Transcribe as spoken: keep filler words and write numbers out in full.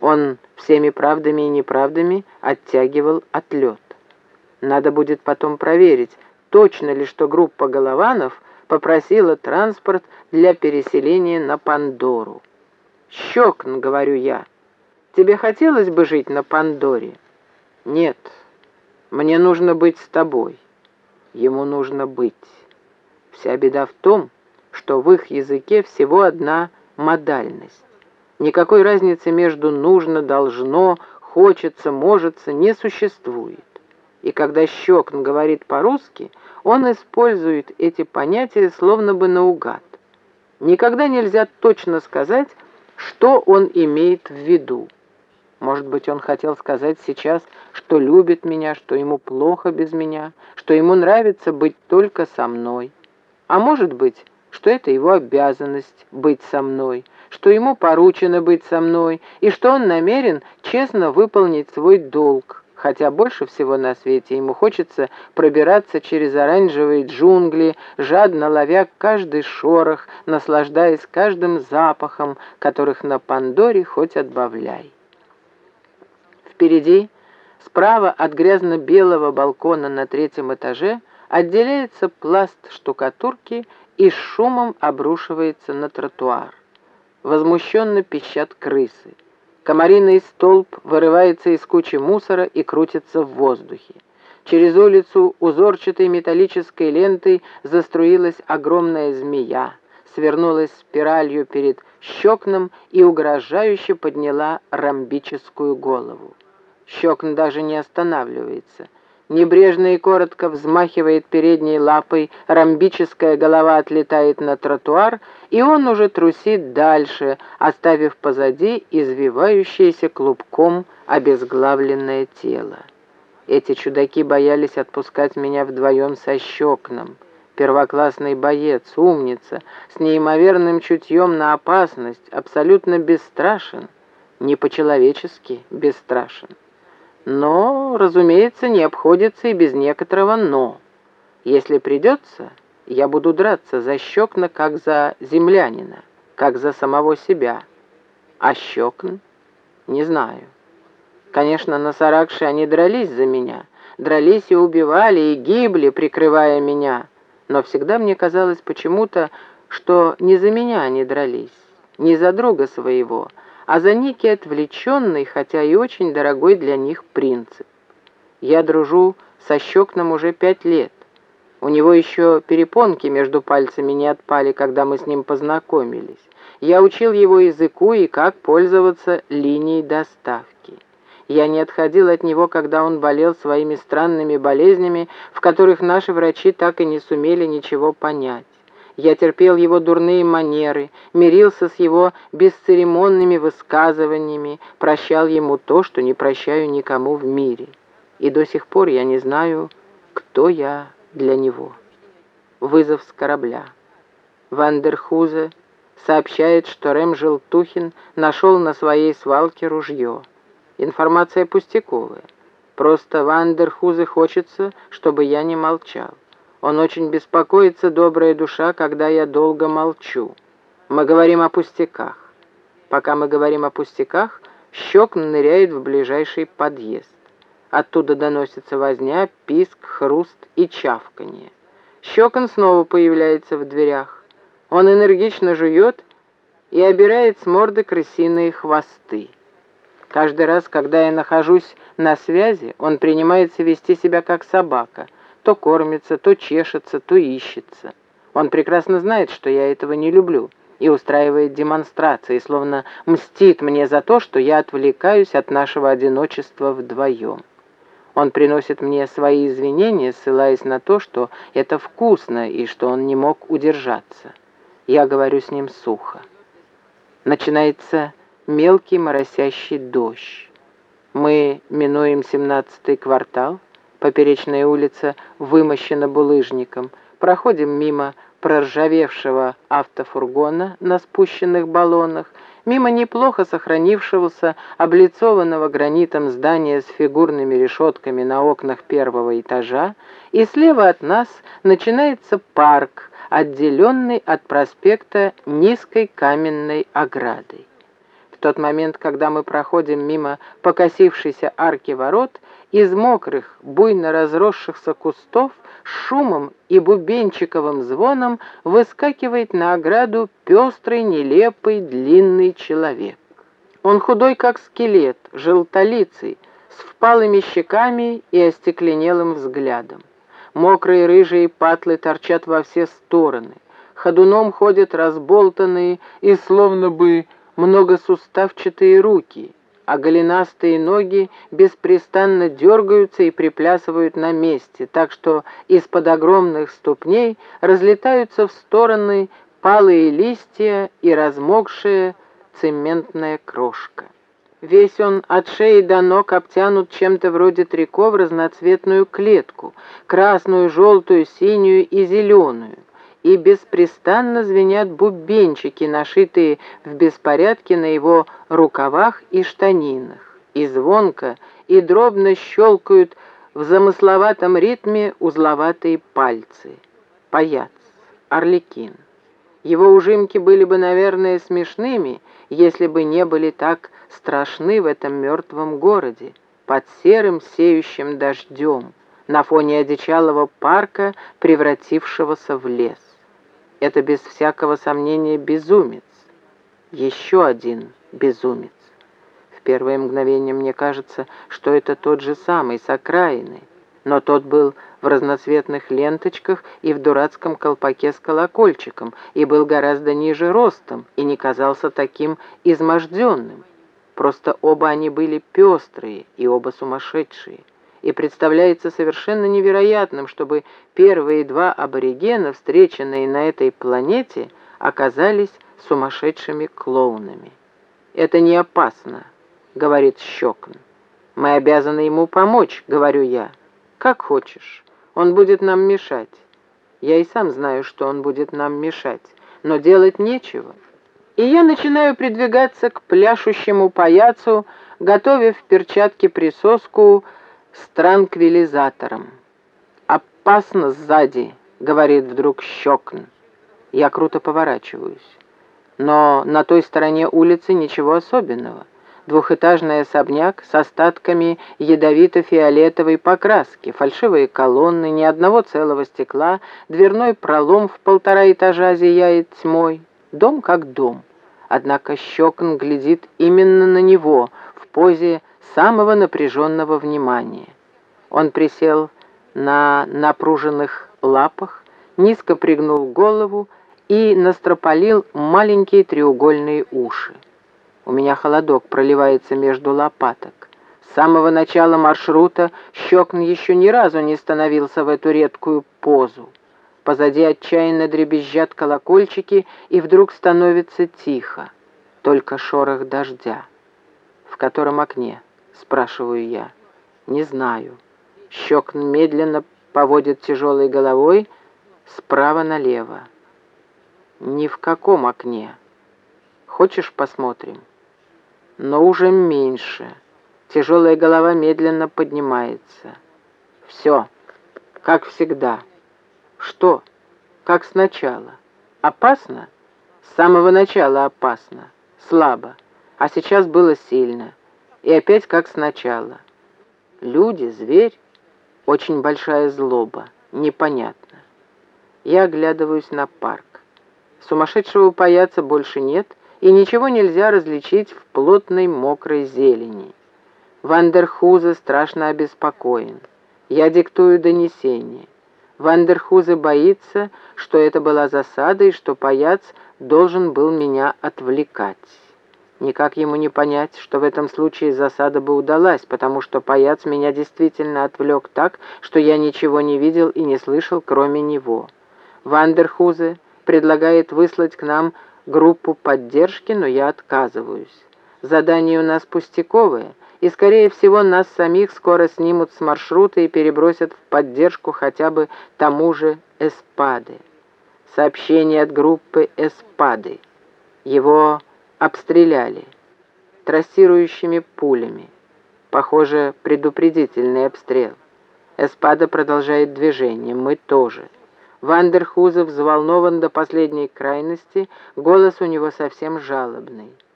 Он всеми правдами и неправдами оттягивал отлет. Надо будет потом проверить, точно ли, что группа Голованов попросила транспорт для переселения на Пандору. «Щекн», — говорю я, — «тебе хотелось бы жить на Пандоре?» «Нет, мне нужно быть с тобой». Ему нужно быть. Вся беда в том, что в их языке всего одна модальность. Никакой разницы между «нужно», «должно», «хочется», «можется» не существует. И когда Щекн говорит по-русски, он использует эти понятия словно бы наугад. Никогда нельзя точно сказать, что он имеет в виду. Может быть, он хотел сказать сейчас, что любит меня, что ему плохо без меня, что ему нравится быть только со мной. А может быть, что это его обязанность быть со мной, что ему поручено быть со мной, и что он намерен честно выполнить свой долг, хотя больше всего на свете ему хочется пробираться через оранжевые джунгли, жадно ловя каждый шорох, наслаждаясь каждым запахом, которых на Пандоре хоть отбавляй. Впереди, справа от грязно-белого балкона на третьем этаже, отделяется пласт штукатурки и с шумом обрушивается на тротуар. Возмущенно пищат крысы. Комариный столб вырывается из кучи мусора и крутится в воздухе. Через улицу узорчатой металлической лентой заструилась огромная змея, свернулась спиралью перед Щекном и угрожающе подняла ромбическую голову. Щекн даже не останавливается. Небрежно и коротко взмахивает передней лапой, ромбическая голова отлетает на тротуар, и он уже трусит дальше, оставив позади извивающееся клубком обезглавленное тело. Эти чудаки боялись отпускать меня вдвоем со Щекном. Первоклассный боец, умница, с неимоверным чутьем на опасность, абсолютно бесстрашен, не по-человечески бесстрашен. Но, разумеется, не обходится и без некоторого «но». Если придется, я буду драться за Щекна как за землянина, как за самого себя. А Щекн? Не знаю. Конечно, на Саракше они дрались за меня, дрались и убивали, и гибли, прикрывая меня. Но всегда мне казалось почему-то, что не за меня они дрались, не за друга своего, а за некий отвлеченный, хотя и очень дорогой для них принцип. Я дружу со Щекном уже пять лет. У него еще перепонки между пальцами не отпали, когда мы с ним познакомились. Я учил его языку и как пользоваться линией доставки. Я не отходил от него, когда он болел своими странными болезнями, в которых наши врачи так и не сумели ничего понять. Я терпел его дурные манеры, мирился с его бесцеремонными высказываниями, прощал ему то, что не прощаю никому в мире. И до сих пор я не знаю, кто я для него. Вызов с корабля. Вандерхузе сообщает, что Рэм Желтухин нашел на своей свалке ружье. Информация пустяковая. Просто Вандерхузе хочется, чтобы я не молчал. Он очень беспокоится, добрая душа, когда я долго молчу. Мы говорим о пустяках. Пока мы говорим о пустяках, Щекн ныряет в ближайший подъезд. Оттуда доносится возня, писк, хруст и чавканье. Щекн снова появляется в дверях. Он энергично жует и обирает с морды крысиные хвосты. Каждый раз, когда я нахожусь на связи, он принимается вести себя как собака. То кормится, то чешется, то ищется. Он прекрасно знает, что я этого не люблю, и устраивает демонстрации, словно мстит мне за то, что я отвлекаюсь от нашего одиночества вдвоем. Он приносит мне свои извинения, ссылаясь на то, что это вкусно и что он не мог удержаться. Я говорю с ним сухо. Начинается мелкий моросящий дождь. Мы минуем семнадцатый квартал. Поперечная улица вымощена булыжником. Проходим мимо проржавевшего автофургона на спущенных баллонах, мимо неплохо сохранившегося облицованного гранитом здания с фигурными решетками на окнах первого этажа, и слева от нас начинается парк, отделенный от проспекта низкой каменной оградой. В тот момент, когда мы проходим мимо покосившейся арки ворот, из мокрых, буйно разросшихся кустов с шумом и бубенчиковым звоном выскакивает на ограду пестрый, нелепый, длинный человек. Он худой, как скелет, желтолицый, с впалыми щеками и остекленелым взглядом. Мокрые рыжие патлы торчат во все стороны. Ходуном ходят разболтанные и словно бы многосуставчатые руки, а голенастые ноги беспрестанно дергаются и приплясывают на месте, так что из-под огромных ступней разлетаются в стороны палые листья и размокшая цементная крошка. Весь он от шеи до ног обтянут чем-то вроде трико в разноцветную клетку, красную, желтую, синюю и зеленую, и беспрестанно звенят бубенчики, нашитые в беспорядке на его рукавах и штанинах, и звонко и дробно щелкают в замысловатом ритме узловатые пальцы. Паяц, Арлекин. Его ужимки были бы, наверное, смешными, если бы не были так страшны в этом мертвом городе, под серым сеющим дождем, на фоне одичалого парка, превратившегося в лес. Это без всякого сомнения безумец. Еще один безумец. В первое мгновение мне кажется, что это тот же самый, с окраины, но тот был в разноцветных ленточках и в дурацком колпаке с колокольчиком, и был гораздо ниже ростом, и не казался таким изможденным. Просто оба они были пестрые и оба сумасшедшие. И представляется совершенно невероятным, чтобы первые два аборигена, встреченные на этой планете, оказались сумасшедшими клоунами. «Это не опасно», — говорит Щекн. «Мы обязаны ему помочь», — говорю я. «Как хочешь. Он будет нам мешать». Я и сам знаю, что он будет нам мешать, но делать нечего. И я начинаю придвигаться к пляшущему паяцу, готовя в перчатке присоску с транквилизатором. «Опасно сзади», — говорит вдруг Щекн. Я круто поворачиваюсь. Но на той стороне улицы ничего особенного. Двухэтажный особняк с остатками ядовито-фиолетовой покраски, фальшивые колонны, ни одного целого стекла, дверной пролом в полтора этажа зияет тьмой. Дом как дом. Однако Щекн глядит именно на него в позе самого напряженного внимания. Он присел на напруженных лапах, низко пригнул голову и настропалил маленькие треугольные уши. У меня холодок проливается между лопаток. С самого начала маршрута Щекн еще ни разу не становился в эту редкую позу. Позади отчаянно дребезжат колокольчики, и вдруг становится тихо. Только шорох дождя. «В котором окне?» — спрашиваю я. «Не знаю». Щекн медленно поводит тяжелой головой справа налево. «Ни в каком окне. Хочешь, посмотрим?» Но уже меньше. Тяжелая голова медленно поднимается. «Все, как всегда». «Что? Как сначала? Опасно?» «С самого начала опасно. Слабо. А сейчас было сильно. И опять как сначала. Люди, зверь, очень большая злоба. Непонятно». Я оглядываюсь на парк. Сумасшедшего паяца больше нет, и ничего нельзя различить в плотной мокрой зелени. Вандерхузе страшно обеспокоен. Я диктую донесение. Вандерхузе боится, что это была засада и что паяц должен был меня отвлекать. Никак ему не понять, что в этом случае засада бы удалась, потому что паяц меня действительно отвлек так, что я ничего не видел и не слышал, кроме него. Вандерхузе предлагает выслать к нам группу поддержки, но я отказываюсь. Задание у нас пустяковое, и, скорее всего, нас самих скоро снимут с маршрута и перебросят в поддержку хотя бы тому же Эспады. Сообщение от группы Эспады. Его обстреляли трассирующими пулями. Похоже, предупредительный обстрел. Эспада продолжает движение, мы тоже. Вандерхузе взволнован до последней крайности, голос у него совсем жалобный.